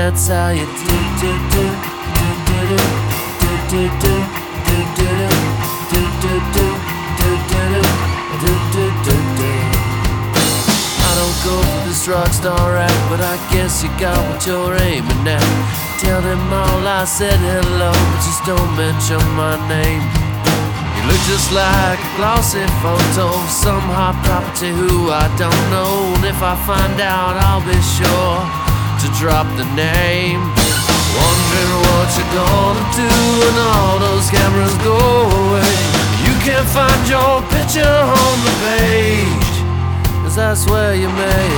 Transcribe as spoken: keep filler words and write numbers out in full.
that's how you do do do do do do do do do do do do do do do do do do. I don't go for this rock star act, but I guess you got what you're aiming at. Tell them all I said hello, but just don't mention my name. You look just like a glossy photo of some hot property who I don't know. And if I find out, I'll be sure to drop the name. Wondering what you're gonna do when all those cameras go away. You can't find your picture on the page, 'cause that's where you made